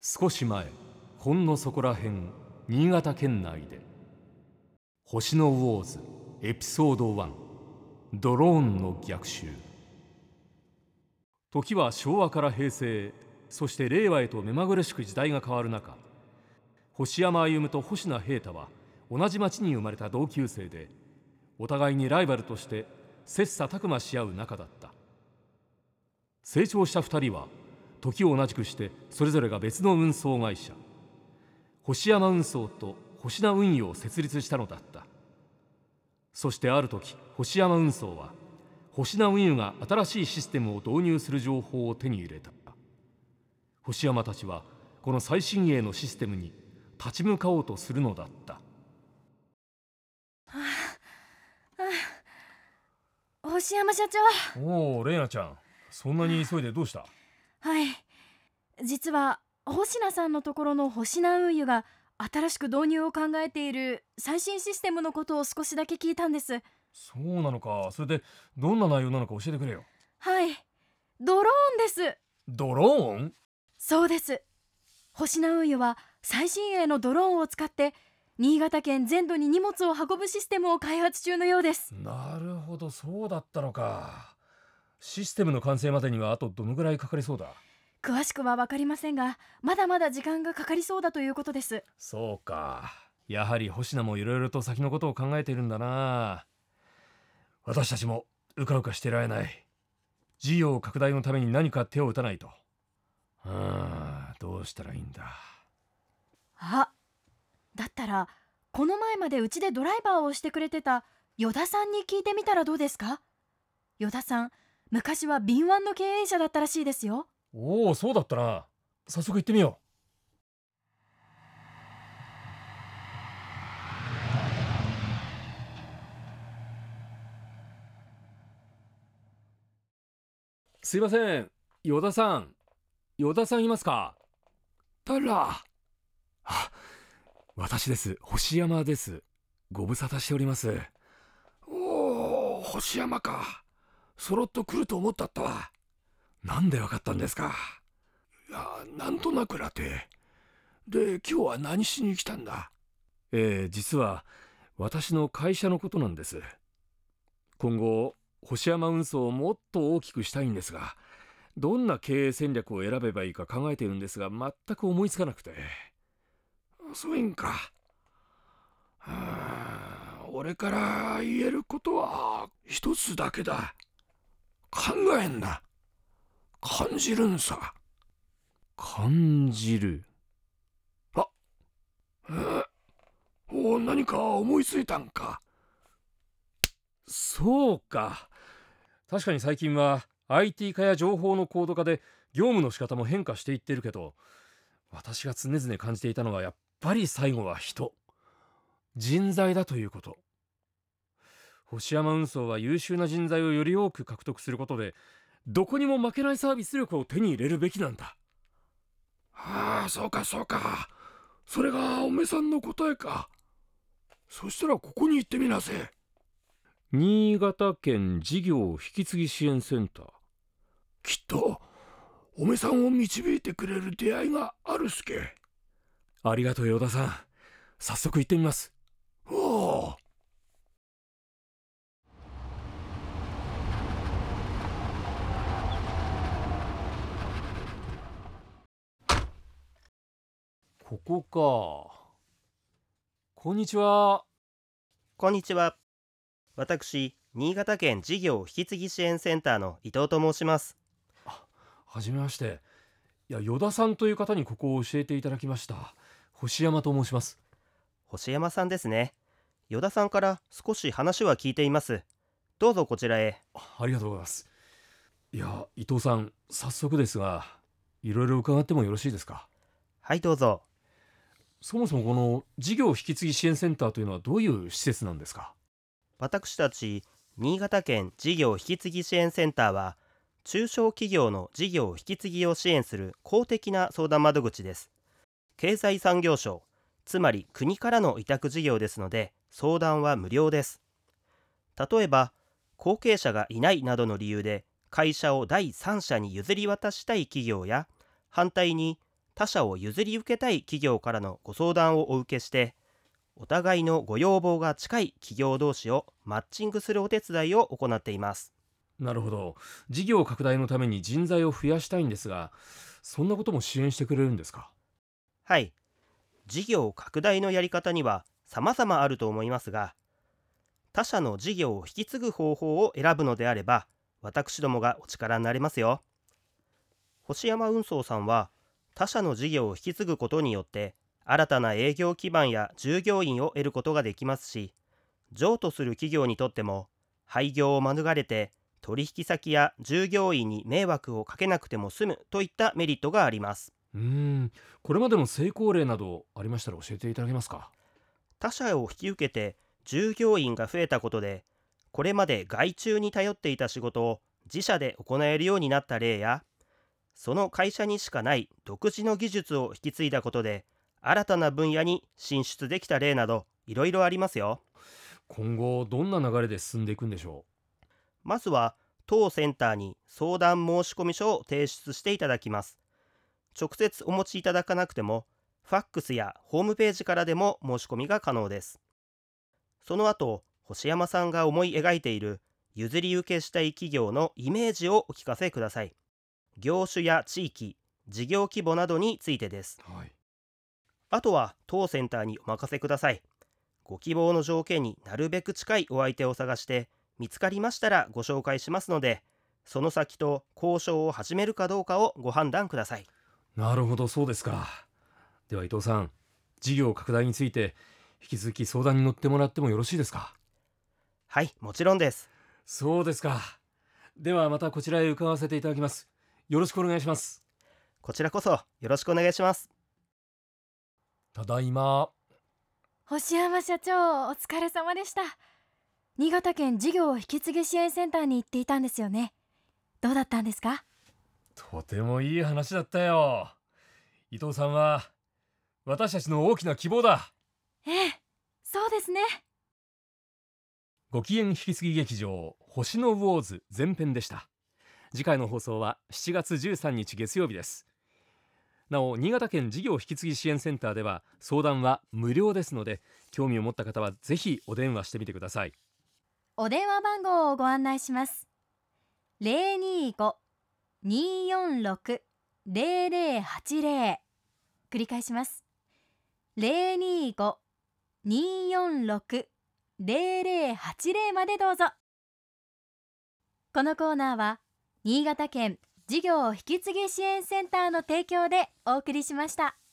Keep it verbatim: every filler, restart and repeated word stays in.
少し前、ほんのそこらへん、新潟県内で星のウォーズエピソードワン、ドローンの逆襲。時は昭和から平成、そして令和へと目まぐるしく時代が変わる中、星山歩と星名平太は同じ町に生まれた同級生で、お互いにライバルとして切磋琢磨し合う仲だった。成長した二人は時を同じくしてそれぞれが別の運送会社、星山運送と星名運輸を設立したのだった。そしてある時、星山運送は星名運輸が新しいシステムを導入する情報を手に入れた。星山たちはこの最新鋭のシステムに立ち向かおうとするのだった。 はあはあ、星山社長。 おお、レイナちゃん、そんなに急いでどうした？ はい、実は星名さんのところの星名運輸が新しく導入を考えている最新システムのことを少しだけ聞いたんです。 そうなのか。それでどんな内容なのか教えてくれよ。 はい、ドローンです。 ドローン？ そうです。星名運輸は最新鋭のドローンを使って新潟県全土に荷物を運ぶシステムを開発中のようです。 なるほど、そうだったのか。システムの完成までにはあとどのぐらいかかりそうだ？ 詳しくは分かりませんが、まだまだ時間がかかりそうだということです。 そうか。やはり星名もいろいろと先のことを考えているんだな。私たちもうかうかしてられない。事業拡大のために何か手を打たないと。ああ、どうしたらいいんだ。 あ、だったらこの前までうちでドライバーをしてくれてた依田さんに聞いてみたらどうですか？依田さん、昔は敏腕の経営者だったらしいですよ。 おお、そうだったな。早速行ってみよう。すいません、依田さん。依田さんいますか？ たら、 あ、私です。星山です。ご無沙汰しております。 おお、星山か。そろっと来ると思ったったわ。 なんでわかったんですか？ いや、なんとなくらて。で、今日は何しに来たんだ？ えー、実は私の会社のことなんです。今後星山運送をもっと大きくしたいんですが、どんな経営戦略を選べばいいか考えているんですが、全く思いつかなくて。 そういんか。はあ、俺から言えることは一つだけだ。考えんな。感じるんさ。 感じる？ あ、えー、お何か思いついたんか？ そうか。確かに最近は アイティー 化や情報の高度化で業務の仕方も変化していってるけど、私が常々感じていたのはやっぱり最後は人、人材だということ。星山運送は優秀な人材をより多く獲得することで、どこにも負けないサービス力を手に入れるべきなんだ。 はあ、そうかそうか。それがおめさんの答えか。そしたらここに行ってみなせ。 新潟県事業引き継ぎ支援センター。 きっとおめさんを導いてくれる出会いがあるすけ。 ありがとう依田さん。早速行ってみます。 おお。 ここか。こんにちは。 こんにちは。私、新潟県事業引き継ぎ支援センターの伊藤と申します。 はじめまして。いや、依田さんという方にここを教えていただきました。星山と申します。 星山さんですね。依田さんから少し話は聞いています。どうぞこちらへ。 あ、ありがとうございます。いや、伊藤さん、早速ですが、いろいろ伺ってもよろしいですか？ はい、どうぞ。 そもそもこの事業引き継ぎ支援センターというのはどういう施設なんですか？ 私たち新潟県事業引き継ぎ支援センターは、中小企業の事業引き継ぎを支援する公的な相談窓口です。経済産業省、つまり国からの委託事業ですので、相談は無料です。例えば、後継者がいないなどの理由で会社を第三者に譲り渡したい企業や、反対に他社を譲り受けたい企業からのご相談をお受けして、お互いのご要望が近い企業同士をマッチングするお手伝いを行っています。 なるほど。事業拡大のために人材を増やしたいんですが、そんなことも支援してくれるんですか？ はい、事業拡大のやり方には様々あると思いますが、他社の事業を引き継ぐ方法を選ぶのであれば、私どもがお力になれますよ。星山運送さんは、他社の事業を引き継ぐことによって新たな営業基盤や従業員を得ることができますし、譲渡する企業にとっても廃業を免れて取引先や従業員に迷惑をかけなくても済むといったメリットがあります。 うーん、これまでの成功例などありましたら教えていただけますか？ 他社を引き受けて従業員が増えたことで、これまで外注に頼っていた仕事を自社で行えるようになった例や、その会社にしかない独自の技術を引き継いだことで新たな分野に進出できた例など、いろいろありますよ。 今後どんな流れで進んでいくんでしょまずは当センターに相談申込書を提出していただきます。直接お持ちいただかなくても、ファックスやホームページからでも申し込みが可能です。その後、星山さんが思い描いている譲り受けしたい企業のイメージをお聞かせください。業種や地域、事業規模などについてです。 う？はい。 あとは当センターにお任せください。ご希望の条件になるべく近いお相手を探して、見つかりましたらご紹介しますので、その先と交渉を始めるかどうかをご判断ください。 なるほど、そうですか。では伊藤さん、事業拡大について引き続き相談に乗ってもらってもよろしいですか？ はい、もちろんです。 そうですか。ではまたこちらへ伺わせていただきます。よろしくお願いします。 こちらこそよろしくお願いします。 ただいま。 星山社長、お疲れ様でした。新潟県事業引き継ぎ支援センターに行っていたんですよね。どうだったんですか？ とてもいい話だったよ。伊藤さんは私たちの大きな希望だ。 ええ、そうですね。 ご機嫌引き継ぎ劇場星のウォーズ前編でした。次回の放送はしちがつじゅうさんにち月曜日です。なお、新潟県事業引き継ぎ支援センターでは相談は無料ですので、興味を持った方はぜひお電話してみてください。 お電話番号をご案内します。 ゼロにーご にーよんろく ゼロゼロはちゼロ、 繰り返します。 ゼロにーご にーよんろく ゼロゼロはちゼロ までどうぞ。このコーナーは新潟県事業引き継ぎ支援センターの提供でお送りしました。